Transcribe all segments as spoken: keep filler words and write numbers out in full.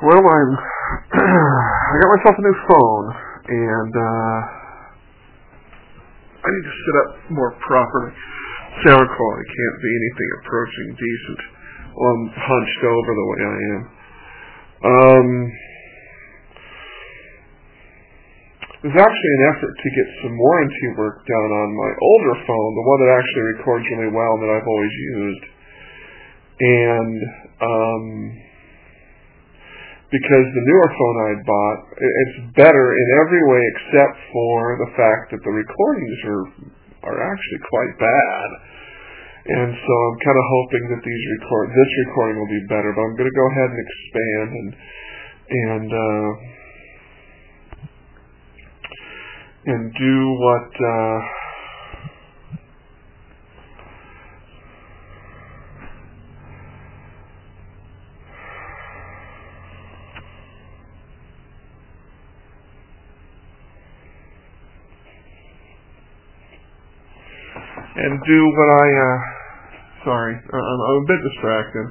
Well, I'm. I got myself a new phone, and uh, I need to set up more properly. Sound quality can't be anything approaching decent while I'm hunched over the way I am. Um, there's actually an effort to get some warranty work done on my older phone, the one that actually records really well that I've always used. And um, because the newer phone I'd bought, it's better in every way except for the fact that the recordings are are actually quite bad. And so I'm kind of hoping that these record this recording will be better. But I'm going to go ahead and expand and and uh, and do what. Uh, And do what I, uh, sorry, I'm, I'm a bit distracted.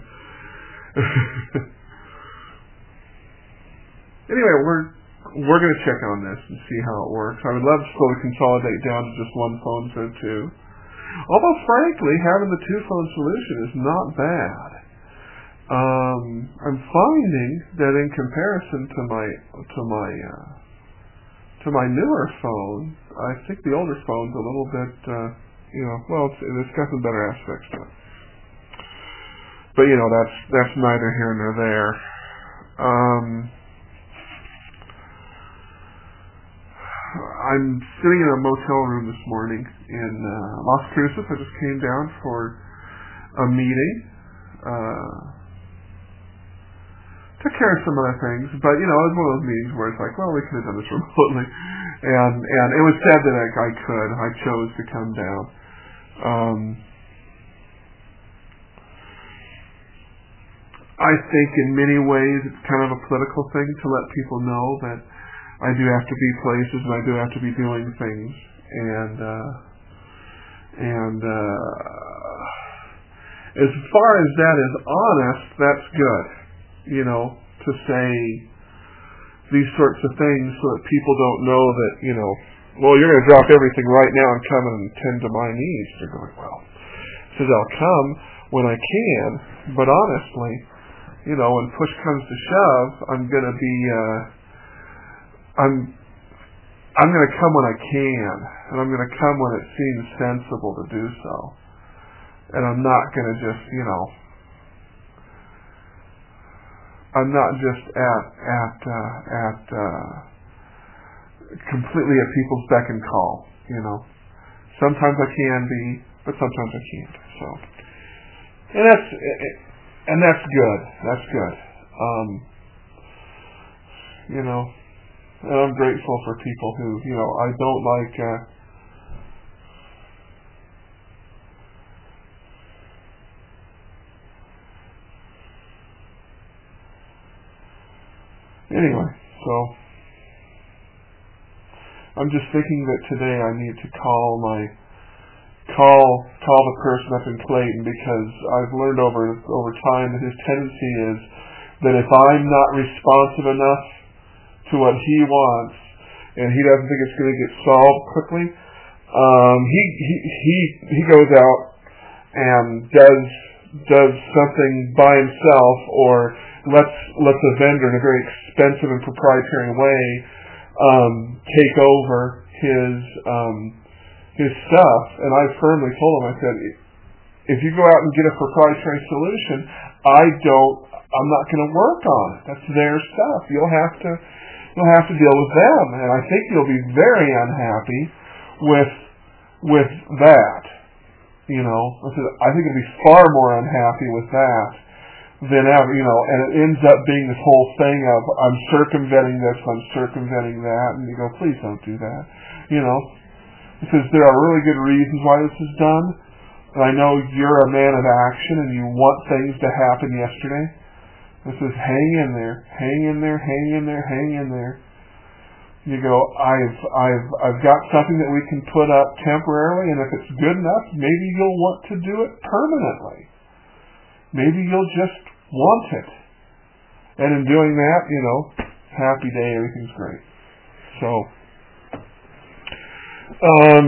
Anyway, we're, we're going to check on this and see how it works. I would love to sort of consolidate down to just one phone instead of two. Although, frankly, having the two-phone solution is not bad. Um, I'm finding that in comparison to my, to my, uh, to my newer phone, I think the older phone's a little bit, uh, you know, well, it's, it's got some better aspects to it. But, you know, that's that's neither here nor there. Um, I'm sitting in a motel room this morning in uh, Las Cruces. I just came down for a meeting. Uh, took care of some other things, but, you know, it was one of those meetings where it's like, well, we could have done this remotely. And, and it was said that I, I could. I chose to come down. Um, I think in many ways it's kind of a political thing to let people know that I do have to be places and I do have to be doing things. And, uh, and, uh, as far as that is honest, that's good, you know, to say these sorts of things so that people don't know that, you know, well, you're going to drop everything right now and come and tend to my needs. They're going, well, says I'll come when I can, but honestly, you know, when push comes to shove, I'm going to be, uh, I'm, I'm going to come when I can, and I'm going to come when it seems sensible to do so. And I'm not going to just, you know, I'm not just at, at, uh, at, uh, completely at people's beck and call, you know. Sometimes I can be, but sometimes I can't. So, and that's and that's good. That's good. Um, you know, and I'm grateful for people who, you know, I don't like. Uh, anyway, so. I'm just thinking that today I need to call my call call the person up in Clayton, because I've learned over over time that his tendency is that if I'm not responsive enough to what he wants and he doesn't think it's going to get solved quickly, um, he he he he goes out and does does something by himself, or lets lets a vendor in a very expensive and proprietary way Um, take over his um, his stuff. And I firmly told him, I said, if you go out and get a proprietary solution, I don't, I'm not going to work on it. That's their stuff. You'll have to, you'll have to deal with them. And I think you'll be very unhappy with with that. You know, I said, I think you'll be far more unhappy with that than ever, you know, and it ends up being this whole thing of, I'm circumventing this, I'm circumventing that, and you go, please don't do that, you know, because there are really good reasons why this is done, and I know you're a man of action, and you want things to happen yesterday. This is hang in there, hang in there, hang in there, hang in there. You go, I've, I've, I've got something that we can put up temporarily, and if it's good enough, maybe you'll want to do it permanently. Maybe you'll just want it. And in doing that, you know, happy day, everything's great. So, um,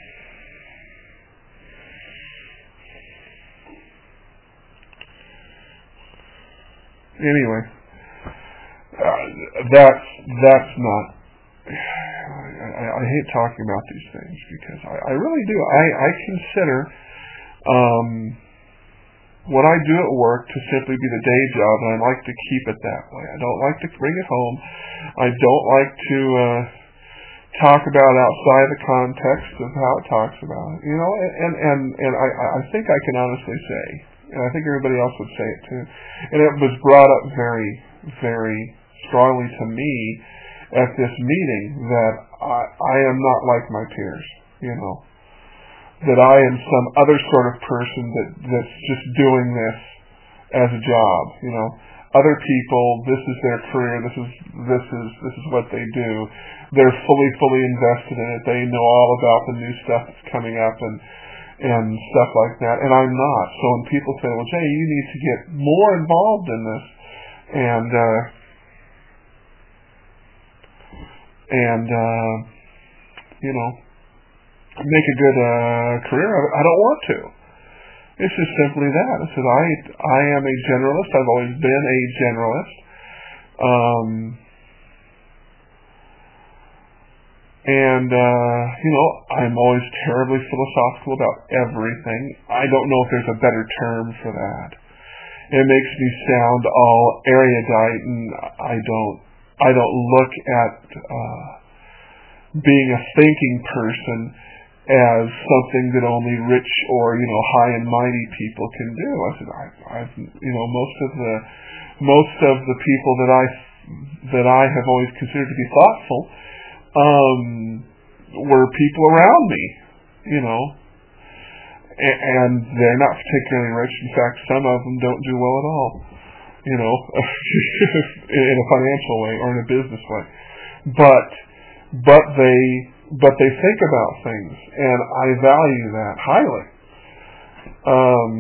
anyway, uh, that's, that's not, I, I hate talking about these things because I, I really do. I, I consider, um, what I do at work to simply be the day job, and I like to keep it that way. I don't like to bring it home. I don't like to uh, talk about outside the context of how it talks about it. You know, and and and I, I think I can honestly say, and I think everybody else would say it too, and it was brought up very, very strongly to me at this meeting that I, I am not like my peers. You know. That I am some other sort of person that, that's just doing this as a job, you know. Other people, this is their career, this is this is this is what they do. They're fully, fully invested in it. They know all about the new stuff that's coming up and and stuff like that. And I'm not. So when people say, well, Jay, you need to get more involved in this and uh and uh you know make a good uh, career of it. I don't want to. It's just simply that. I said, I, I am a generalist. I've always been a generalist. Um, and, uh, you know, I'm always terribly philosophical about everything. I don't know if there's a better term for that. It makes me sound all erudite, and I don't, I don't look at uh, being a thinking person as something that only rich or, you know, high and mighty people can do. I said, I, I've, you know, most of the, most of the people that I, that I have always considered to be thoughtful, um, were people around me, you know, and, and they're not particularly rich. In fact, some of them don't do well at all, you know, in a financial way or in a business way. But, but they, But they think about things, and I value that highly. Um,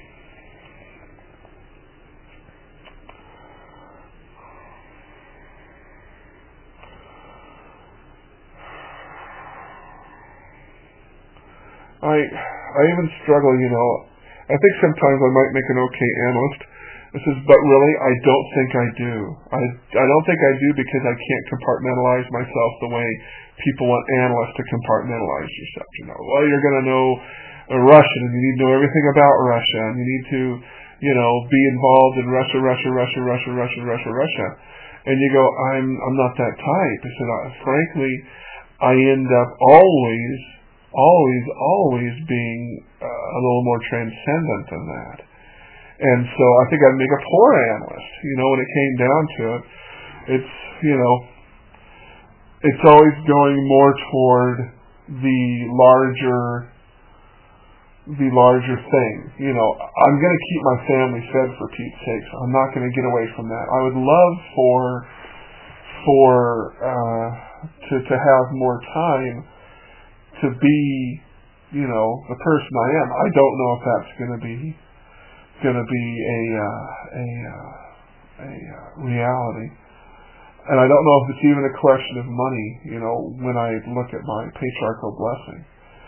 I I even struggle, you know. I think sometimes I might make an okay analyst. This is, but really, I don't think I do. I I don't think I do because I can't compartmentalize myself the way people want analysts to compartmentalize yourself. You know, well, you're going to know Russian, and you need to know everything about Russia, and you need to, you know, be involved in Russia, Russia, Russia, Russia, Russia, Russia, Russia. And you go, I'm I'm not that type. I said, I, frankly, I end up always, always, always being uh, a little more transcendent than that. And so I think I'd make a poor analyst. You know, when it came down to it, it's, you know, it's always going more toward the larger, the larger thing. You know, I'm going to keep my family fed for Pete's sake. So I'm not going to get away from that. I would love for, for, uh, to, to have more time to be, you know, the person I am. I don't know if that's going to be, going to be a, uh, a, uh, a uh, reality. And I don't know if it's even a question of money, you know, when I look at my patriarchal blessing.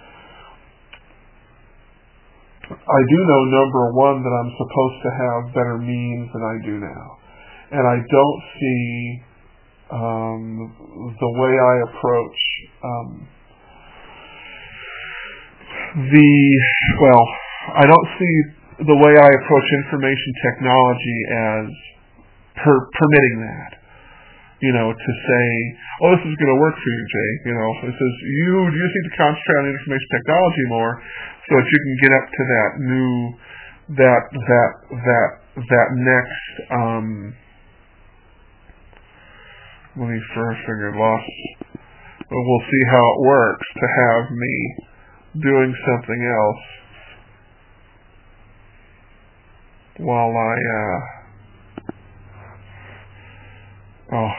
I do know, number one, that I'm supposed to have better means than I do now. And I don't see um, the way I approach um, the, well, I don't see the way I approach information technology as per, permitting that. You know, to say, oh, this is going to work for you, Jay. You know, it says, you, you just need to concentrate on information technology more so that you can get up to that new, that, that, that, that next, um, let me first figure lost. We'll see how it works to have me doing something else while I, uh, oh,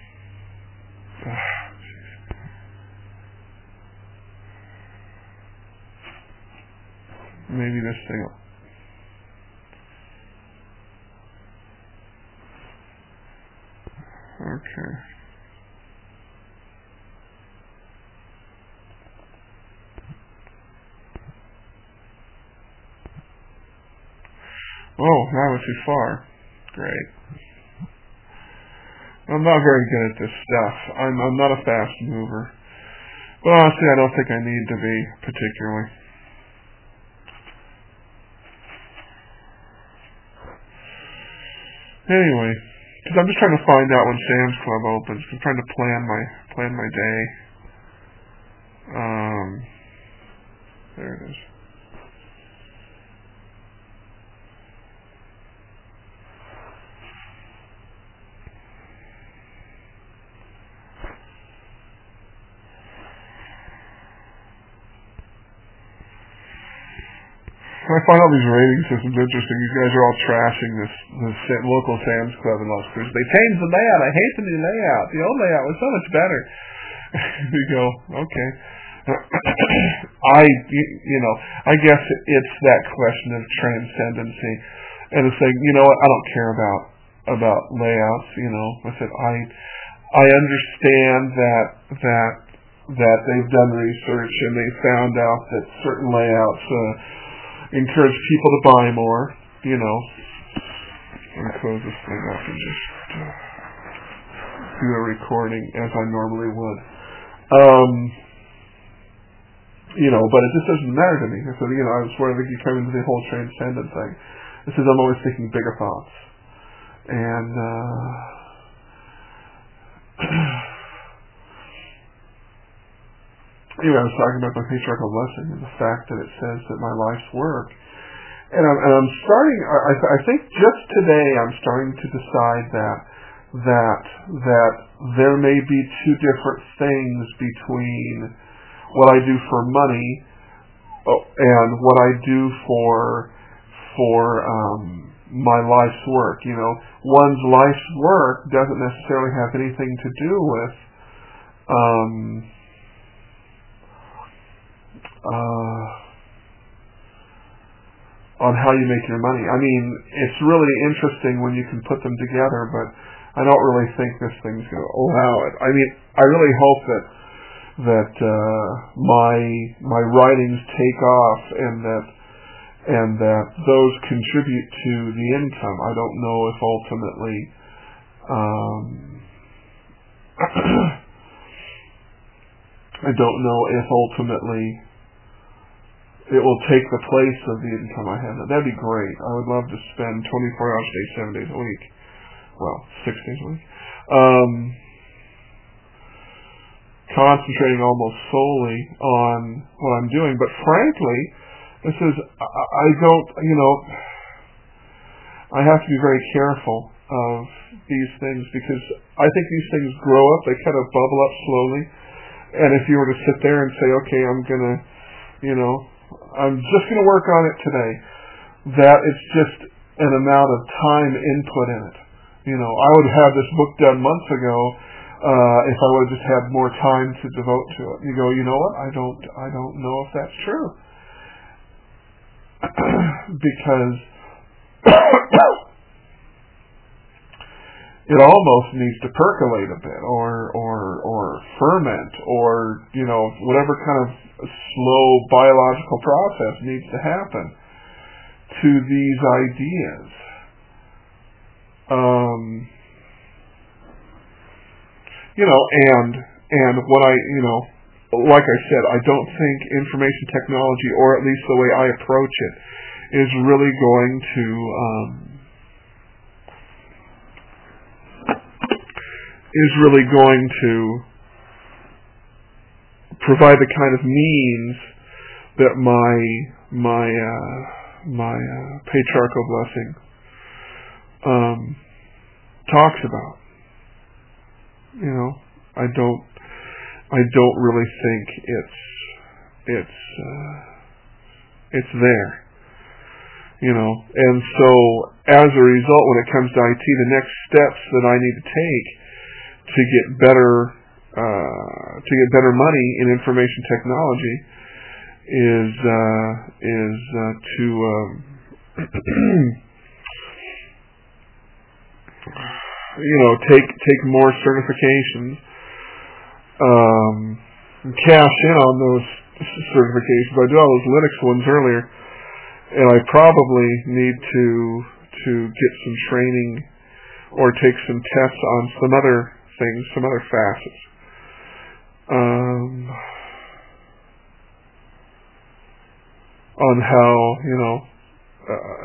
maybe this thing. Okay. Oh, that was too far. Great. I'm not very good at this stuff. I'm I'm not a fast mover. But honestly, I don't think I need to be, particularly. Anyway, because I'm just trying to find out when Sam's Club opens. I'm trying to plan my plan my day. Um, there it is. I find all these rating systems interesting. These guys are all trashing this, this local Sam's Club in Las Cruces. They changed the layout. I hate the new layout. The old layout was so much better. We go, okay. I, you know, I guess it's that question of transcendency. And it's like, you know what, I don't care about, about layouts, you know. I said, I, I understand that, that, that they've done research and they found out that certain layouts, uh, encourage people to buy more, you know. Let me close this thing up and just uh, do a recording as I normally would. Um, you know, but it just doesn't matter to me. So, you know, I was where I think you come into the whole transcendent thing. This is I'm always thinking bigger thoughts. And, uh, anyway, I was talking about my patriarchal blessing and the fact that it says that my life's work. And I'm, and I'm starting, I, I think just today I'm starting to decide that, that, that there may be two different things between what I do for money and what I do for, for, um, my life's work. You know, one's life's work doesn't necessarily have anything to do with, um, Uh, on how you make your money. I mean, it's really interesting when you can put them together, but I don't really think this thing's going to allow it. I mean, I really hope that that uh, my my writings take off and that and that those contribute to the income. I don't know if ultimately. Um, I don't know if ultimately it will take the place of the income I have. That'd be great. I would love to spend twenty-four hours a day, seven days a week. Well, six days a week. Um, concentrating almost solely on what I'm doing. But frankly, this is, I, I don't, you know, I have to be very careful of these things because I think these things grow up, they kind of bubble up slowly. And if you were to sit there and say, okay, I'm going to, you know, I'm just going to work on it today, that it's just an amount of time input in it. You know, I would have this book done months ago uh, if I would have just had more time to devote to it. You go, you know what? I don't, I don't know if that's true because it almost needs to percolate a bit, or or or ferment, or you know, whatever kind of slow biological process needs to happen to these ideas. Um, you know, and and what I, you know, like I said, I don't think information technology, or at least the way I approach it, is really going to um, is really going to provide the kind of means that my my uh, my uh, patriarchal blessing um, talks about. You know, I don't I don't really think it's it's uh, it's there. You know, and so as a result, when it comes to I T, the next steps that I need to take to get better uh, to get better money in information technology is uh, is uh, to um, you know, take take more certifications, um, and cash in on those certifications. I did all those Linux ones earlier, and I probably need to to get some training or take some tests on some other things, some other facets. Um, on how, you know, uh,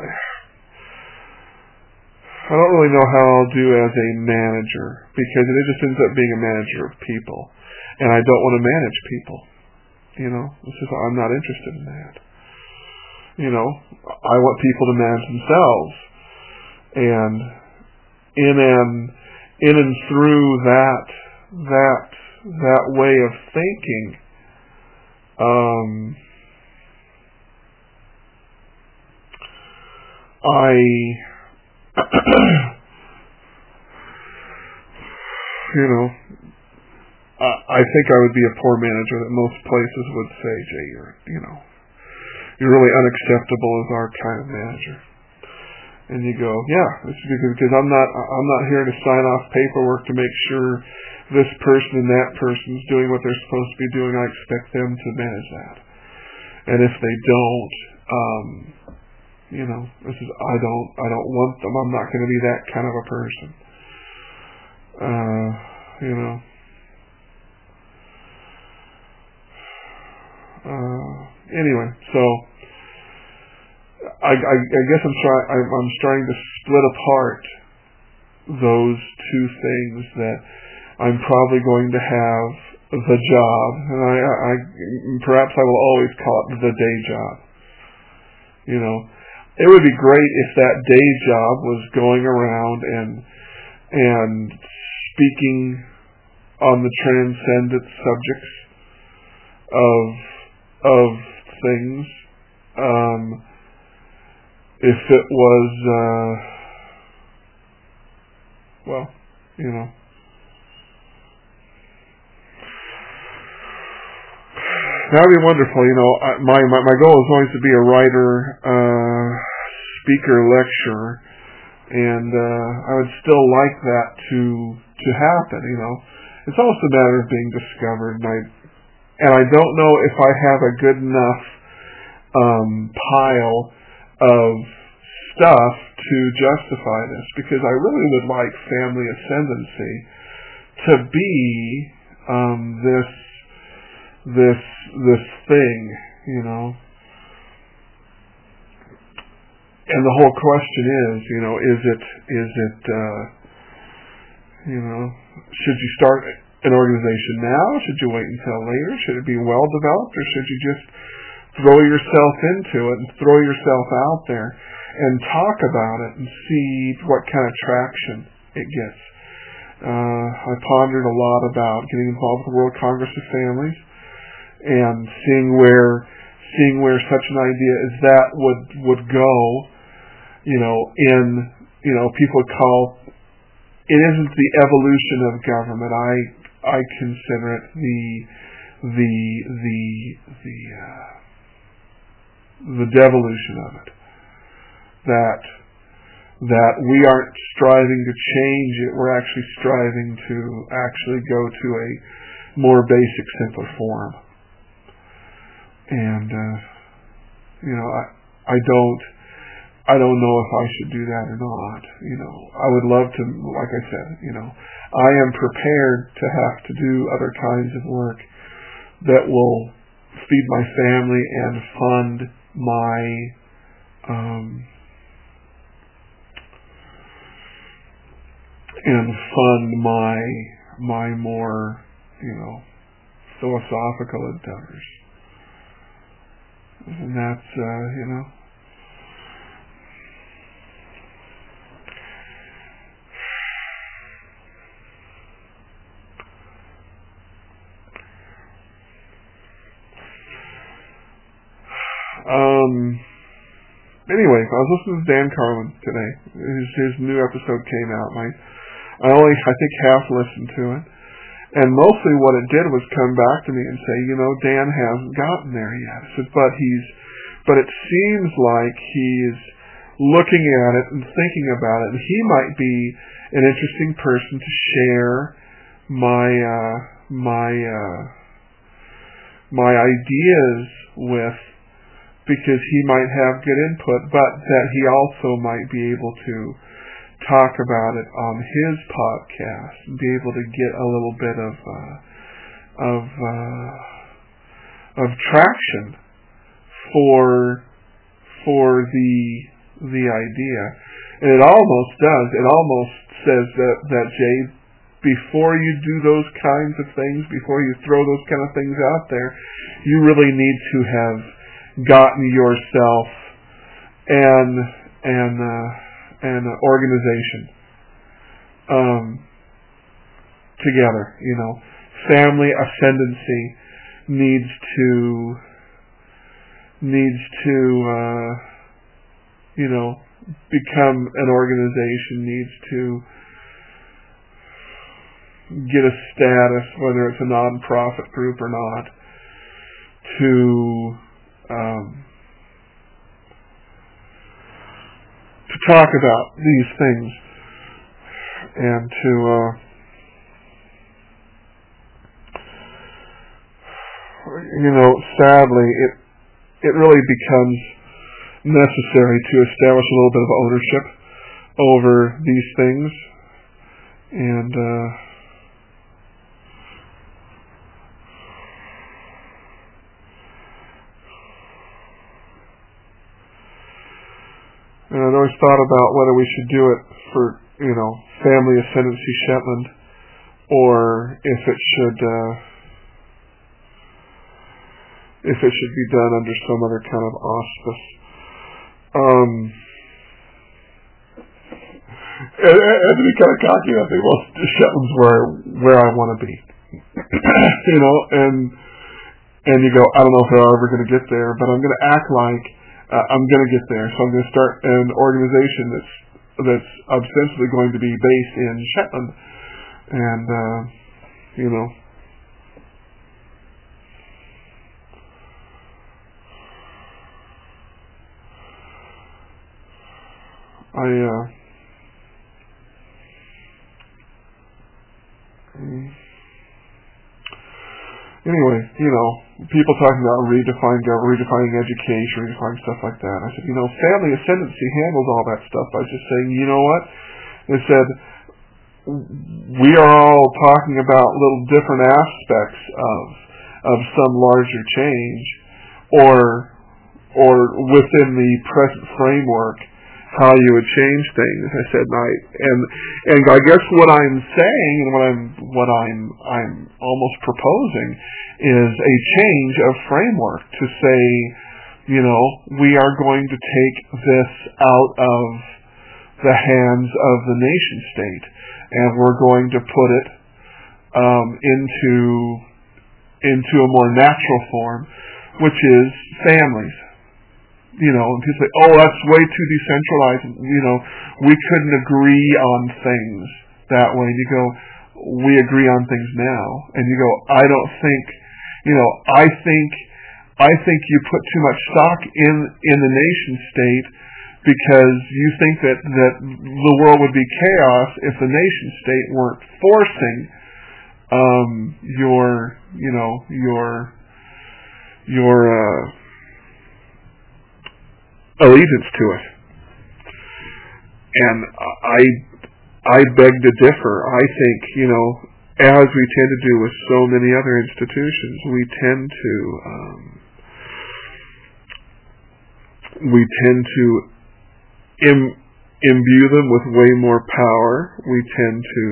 I don't really know how I'll do as a manager, because it just ends up being a manager of people, and I don't want to manage people. You know, it's just, I'm not interested in that. You know, I want people to manage themselves, and in and in and through that that that way of thinking, um, I you know, I, I think I would be a poor manager. That most places would say, Jay, you're you know, you're really unacceptable as our kind of manager. And you go, yeah, it's because, because I'm not I'm not here to sign off paperwork to make sure this person and that person's doing what they're supposed to be doing. I expect them to manage that. And if they don't, um, you know, this is I don't I don't want them. I'm not going to be that kind of a person. Uh, you know. Uh, anyway, so. I, I, I guess I'm trying. I'm starting to split apart those two things. That I'm probably going to have the job, and I, I perhaps I will always call it the day job. You know, it would be great if that day job was going around and and speaking on the transcendent subjects of of things. Um, If it was, uh, well, you know, that would be wonderful. You know, I, my, my my goal is always to be a writer, uh, speaker, lecturer, and uh, I would still like that to to happen. You know, it's almost a matter of being discovered, and I and I don't know if I have a good enough um, pile of stuff to justify this, because I really would like Family Ascendancy to be um, this this this thing, you know. And the whole question is, you know, is it is it uh, you know, should you start an organization now? Should you wait until later? Should it be well developed, or should you just throw yourself into it and throw yourself out there and talk about it and see what kind of traction it gets? Uh, I pondered a lot about getting involved with the World Congress of Families and seeing where seeing where such an idea as that would would go. You know, in you know, people would call it isn't the evolution of government. I I consider it the the the the uh, the devolution of it. That that we aren't striving to change it, we're actually striving to actually go to a more basic, simpler form. And uh, you know, I I don't I don't know if I should do that or not. You know, I would love to, like I said, you know, I am prepared to have to do other kinds of work that will feed my family and fund my um, and fund my my more, you know, philosophical endeavors. And that's, uh, you know, Um, anyway, I was listening to Dan Carlin today. His, his new episode came out, and I, I only, I think, half listened to it. And mostly what it did was come back to me and say, you know, Dan hasn't gotten there yet. I said, but he's, but it seems like he's looking at it and thinking about it. And he might be an interesting person to share my uh, my uh, my ideas with, because he might have good input, but that he also might be able to talk about it on his podcast and be able to get a little bit of uh, of uh, of traction for for the the idea. And it almost does. It almost says that that Jay, before you do those kinds of things, before you throw those kind of things out there, you really need to have gotten yourself and and uh, an organization um, together. You know, family ascendancy needs to needs to uh, you know become an organization. Needs to get a status, whether it's a non-profit group or not, to um, to talk about these things and to uh, you know, sadly, it it really becomes necessary to establish a little bit of ownership over these things, and uh, and I've always thought about whether we should do it for, you know, Family Ascendancy Shetland, or if it should uh, if it should be done under some other kind of auspice. Um, and, and to be kind of cocky, I think, well, Shetland's where where I want to be, you know, and and you go, I don't know if I'm ever going to get there, but I'm going to act like uh, I'm going to get there. So I'm going to start an organization that's that's ostensibly going to be based in Shetland, and uh, you know. I, uh, anyway, you know, people talking about redefining government, redefining education, redefining stuff like that. I said, you know, Family Ascendancy handles all that stuff by just saying, you know what? They said, we are all talking about little different aspects of of some larger change, or or within the present framework, how you would change things. I said, and I and and I guess what I'm saying and what I'm what I'm I'm almost proposing is a change of framework to say, you know, we are going to take this out of the hands of the nation state, and we're going to put it um, into into a more natural form, which is families. You know, and people say, oh, that's way too decentralized. You know, we couldn't agree on things that way. And you go, we agree on things now. And you go, I don't think, you know, I think, I think you put too much stock in, in the nation state because you think that, that the world would be chaos if the nation state weren't forcing um, your, you know, your, your, uh, allegiance to it. And I I beg to differ. I think, you know, as we tend to do with so many other institutions, we tend to um, we tend to im- imbue them with way more power. We tend to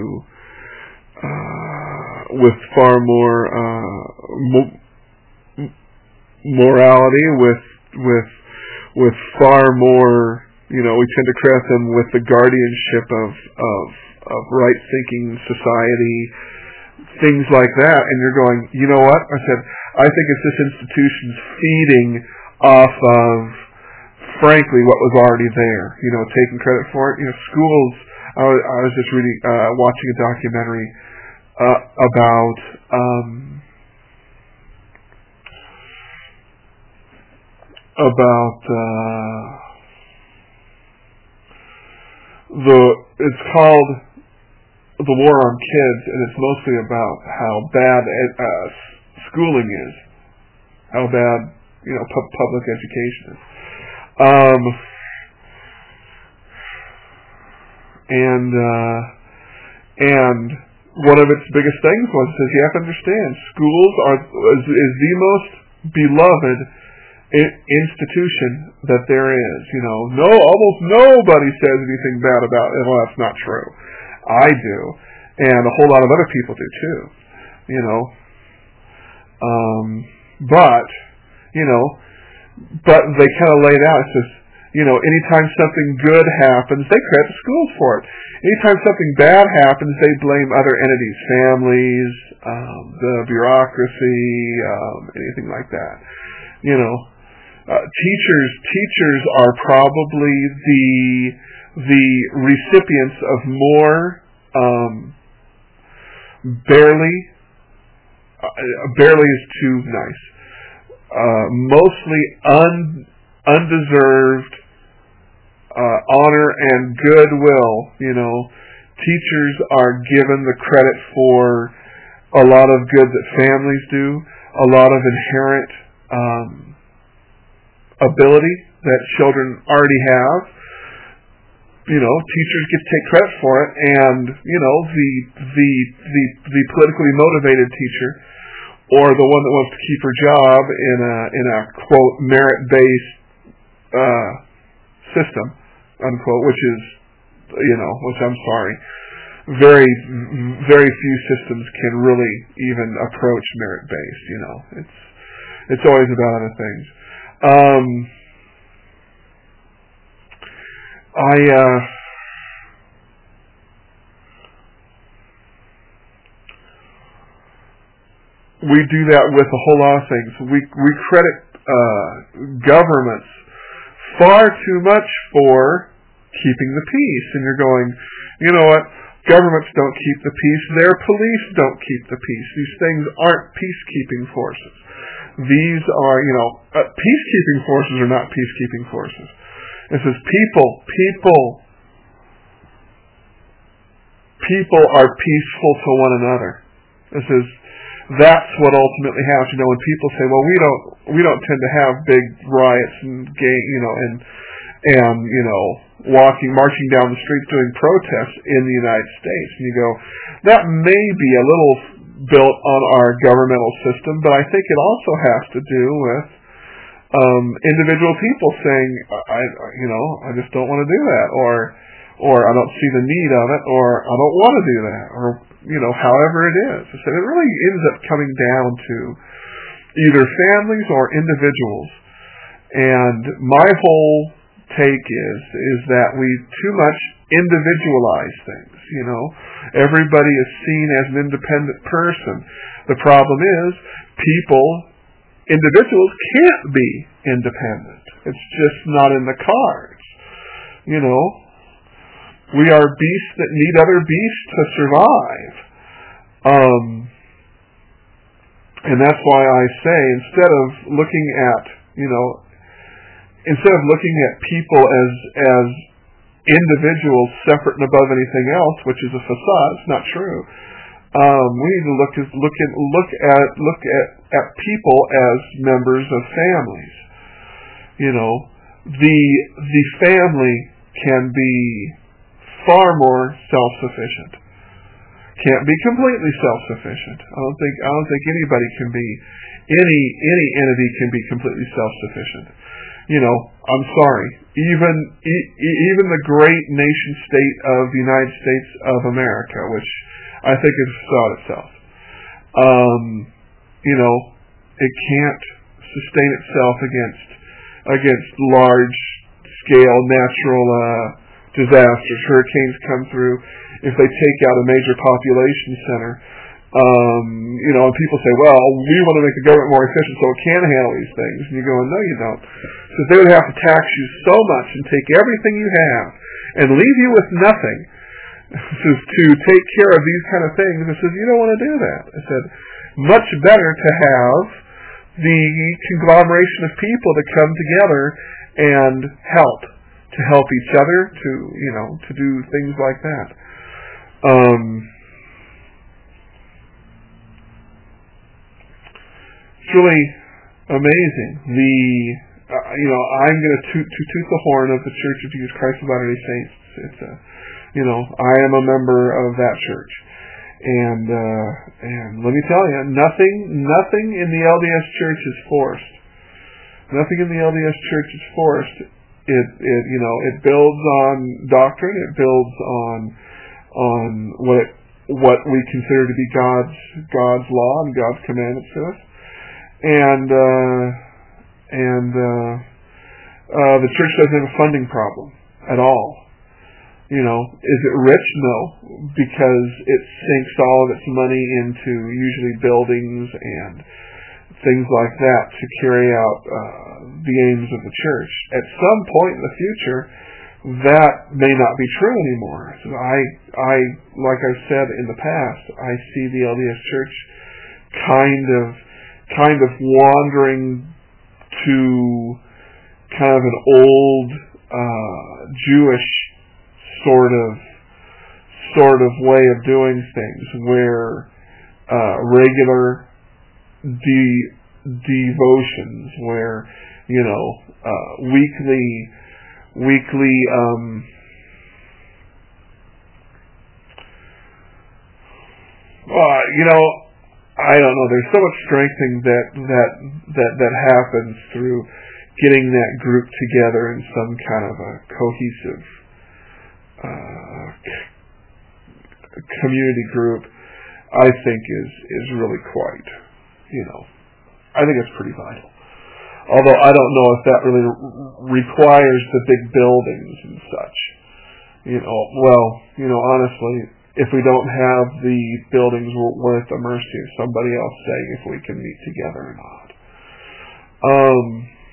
uh, with far more uh, mo- morality, with with with far more, you know, we tend to craft them with the guardianship of, of, of right-thinking society, things like that, and you're going, you know what? I said, I think it's this institution's feeding off of, frankly, what was already there, you know, taking credit for it. You know, schools, I was, I was just reading, uh, watching a documentary uh, about, um, about uh, the it's called The War on Kids, and it's mostly about how bad uh, schooling is, how bad you know pu- public education is, um, and uh, and one of its biggest things was says you have to understand schools are is, is the most beloved I- institution that there is. You know, no, almost nobody says anything bad about it. Well, that's not true. I do, and a whole lot of other people do too. You know, um, but you know, but they kind of laid out. It says, you know, anytime something good happens, they credit the schools for it. Anytime something bad happens, they blame other entities, families, um, the bureaucracy, um, anything like that. You know, uh, teachers teachers are probably the the recipients of more um, barely uh, barely is too nice. Uh, mostly un, undeserved uh, honor and goodwill. You know, teachers are given the credit for a lot of good that families do, a lot of inherent um, ability that children already have. You know, teachers get to take credit for it, and you know, the the the, the politically motivated teacher, or the one that wants to keep her job in a in a quote merit-based uh, system, unquote, which is, you know, which I'm sorry, very very few systems can really even approach merit-based. You know, it's it's always about other things. Um, I. Uh, We do that with a whole lot of things. We we credit uh, governments far too much for keeping the peace. And you're going, you know what? Governments don't keep the peace. Their police don't keep the peace. These things aren't peacekeeping forces. These are, you know, uh, peacekeeping forces are not peacekeeping forces. It says people, people, people are peaceful to one another. It says, that's what ultimately happens. You know, when people say, "Well, we don't, we don't tend to have big riots and gay, you know, and and you know, walking, marching down the streets doing protests in the United States," and you go, that may be a little built on our governmental system, but I think it also has to do with um, individual people saying, I, I, you know, I just don't want to do that, or or I don't see the need of it, or I don't want to do that, or you know, however it is. So it really ends up coming down to either families or individuals. And my whole take is is that we too much individualize things. You know, everybody is seen as an independent person. The problem is people, individuals can't be independent. It's just not in the cards. You know, we are beasts that need other beasts to survive. Um, and that's why I say, instead of looking at, you know, instead of looking at people as as individuals separate and above anything else, which is a facade, it's not true. Um, we need to look at look at look at look at, at people as members of families. You know, the the family can be far more self-sufficient. Can't be completely self-sufficient. I don't think I don't think anybody can be any any entity can be completely self-sufficient. You know, I'm sorry. Even e- even the great nation state of the United States of America, which I think is a facade itself, um, you know, it can't sustain itself against against large scale natural uh, disasters. Hurricanes come through. If they take out a major population center, um, you know, and people say, well, we want to make the government more efficient so it can handle these things. And you go, no, you don't. Because they would have to tax you so much and take everything you have and leave you with nothing. Says to take care of these kind of things. It says, you don't want to do that. I said, much better to have the conglomeration of people to come together and help, to help each other, to, you know, to do things like that. Um, it's really amazing. The, uh, you know, I'm going to toot, toot, toot the horn of the Church of Jesus Christ of Latter-day Saints. It's a, you know, I am a member of that church. And, uh, and let me tell you, nothing, nothing in the L D S Church is forced. Nothing in the L D S Church is forced. It, it, you know, it builds on doctrine. It builds on, on what it, what we consider to be God's, God's law and God's commandments to us. And, uh, and, uh, uh, the church doesn't have a funding problem at all. You know, is it rich? No, because it sinks all of its money into usually buildings and things like that to carry out uh, the aims of the church. At some point in the future, that may not be true anymore. So I, I, like I've said in the past, I see the L D S Church kind of, kind of wandering to kind of an old uh, Jewish sort of sort of way of doing things, where uh, regular de- devotions, where you know uh, weekly weekly um, well, you know I don't know. There's so much strengthening that that that that happens through getting that group together in some kind of a cohesive Uh, community group, I think is is really quite, you know, I think it's pretty vital. Although I don't know if that really re- requires the big buildings and such. You know, well, you know, honestly, if we don't have the buildings, we're at the mercy of somebody else saying if we can meet together or not. Um,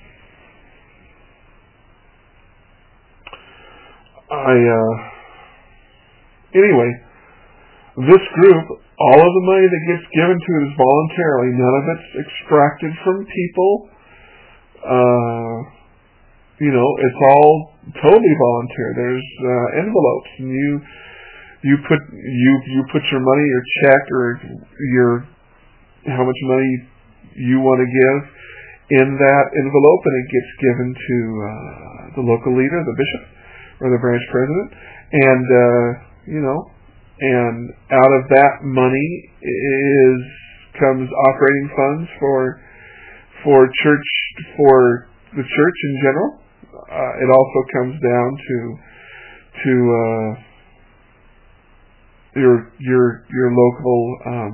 I, uh, anyway, this group, all of the money that gets given to it is voluntarily. None of it's extracted from people. Uh, you know, it's all totally volunteer. There's uh, envelopes, and you you put you you put your money, your check, or your how much money you want to give in that envelope, and it gets given to uh, the local leader, the bishop, or the branch president, and uh, you know, and out of that money is comes operating funds for for church for the church in general. Uh, it also comes down to to uh, your your your local um,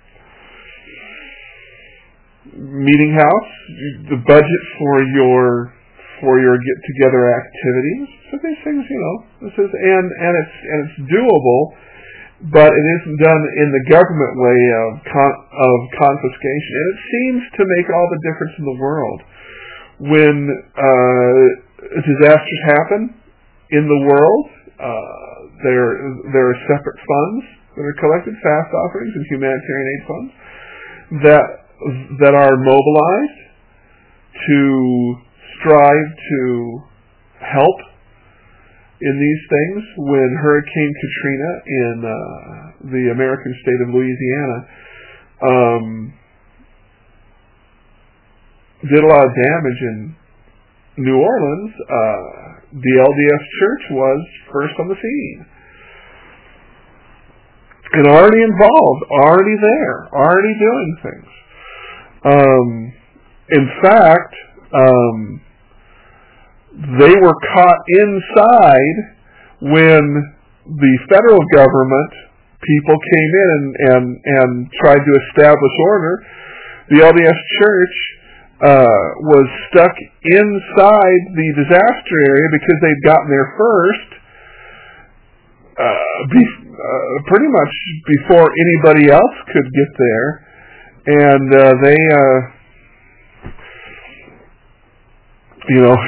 meeting house, the budget for your for your get together activities. So these things, you know, this is and and it's and it's doable, but it isn't done in the government way of con, of confiscation. And it seems to make all the difference in the world when uh, disasters happen in the world. Uh, there there are separate funds that are collected, fast offerings and humanitarian aid funds that that are mobilized to strive to help in these things. When Hurricane Katrina in uh, the American state of Louisiana um, did a lot of damage in New Orleans, uh, the L D S Church was first on the scene. And already involved, already there, already doing things. Um, in fact, um, they were caught inside when the federal government people came in and, and, and tried to establish order. The L D S Church uh, was stuck inside the disaster area because they'd gotten there first, uh, be- uh, pretty much before anybody else could get there. And uh, they, uh, you know,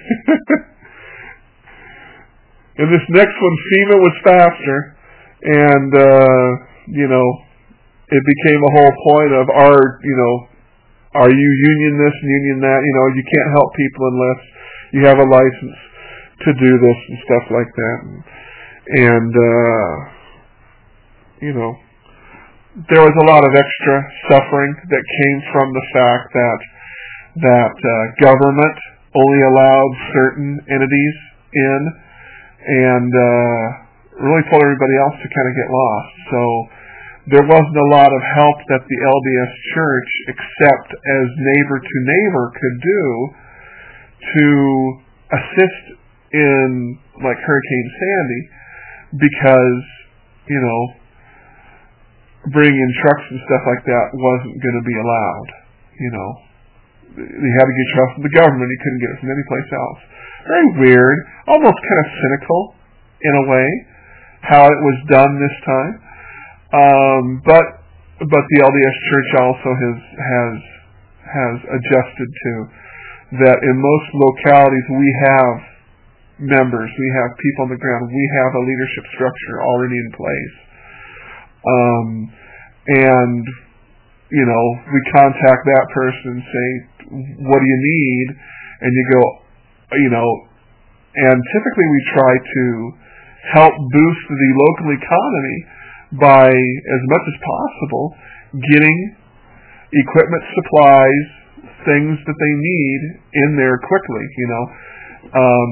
and this next one, FEMA was faster, and, uh, you know, it became a whole point of our, you know, are you union this and union that? You know, you can't help people unless you have a license to do this and stuff like that. And, and uh, you know, there was a lot of extra suffering that came from the fact that that uh, government only allowed certain entities in, and uh, really told everybody else to kind of get lost. So there wasn't a lot of help that the L D S Church, except as neighbor to neighbor, could do to assist in, like, Hurricane Sandy, because, you know, bringing in trucks and stuff like that wasn't going to be allowed. You know, you had to get your help from the government. You couldn't get it from any place else. Very weird, almost kind of cynical in a way, how it was done this time. Um, but but the L D S Church also has has has adjusted to that. In most localities, we have members, we have people on the ground, we have a leadership structure already in place. Um, and, you know, we contact that person and say, what do you need? And you go, you know, and typically we try to help boost the local economy by, as much as possible, getting equipment, supplies, things that they need in there quickly, you know. Um,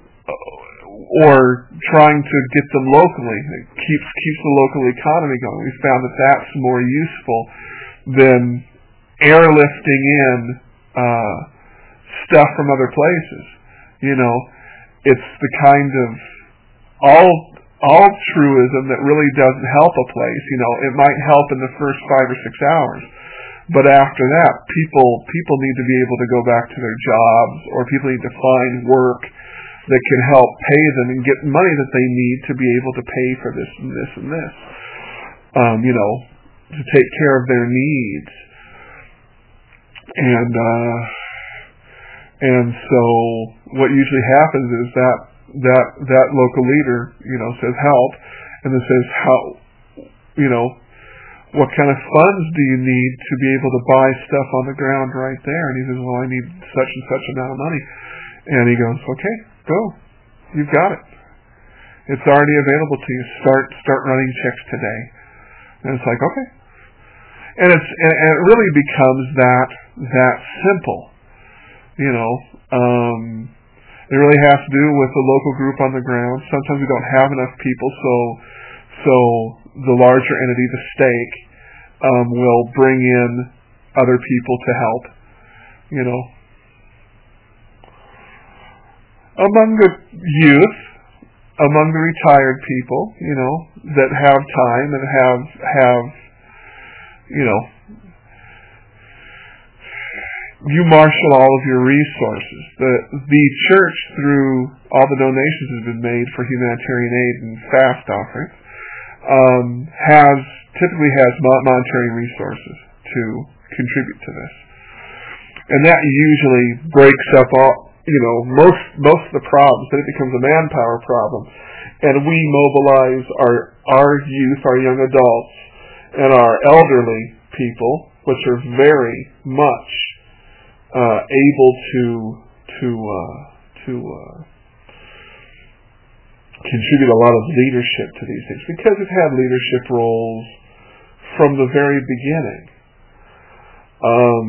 or trying to get them locally. It keeps keeps the local economy going. We found that that's more useful than airlifting in uh, stuff from other places. You know, it's the kind of all altruism that really doesn't help a place. You know, it might help in the first five or six hours, but after that, people people need to be able to go back to their jobs, or people need to find work that can help pay them and get money that they need to be able to pay for this and this and this, um, you know, to take care of their needs. And uh, and so what usually happens is that that that local leader, you know, says help, and then says how, you know, what kind of funds do you need to be able to buy stuff on the ground right there? And he says, well, I need such and such amount of money. And he goes, okay, go. You've got it. It's already available to you. Start start running checks today. And it's like, okay. And it's and, and it really becomes that that simple. You know, um, it really has to do with the local group on the ground. Sometimes we don't have enough people, so so the larger entity, the stake, um, will bring in other people to help. You know. Among the youth, among the retired people, you know, that have time and have, have, you know, you marshal all of your resources. The the church, through all the donations that have been made for humanitarian aid and fast offerings, um, has typically has monetary resources to contribute to this, and that usually breaks up all. You know, most most of the problems, then it becomes a manpower problem, and we mobilize our our youth, our young adults, and our elderly people, which are very much uh, able to to uh, to uh, contribute a lot of leadership to these things, because we've had leadership roles from the very beginning. Um,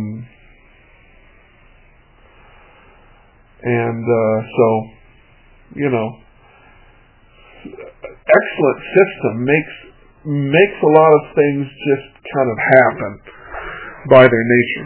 And uh, so, you know, excellent system makes makes a lot of things just kind of happen by their nature.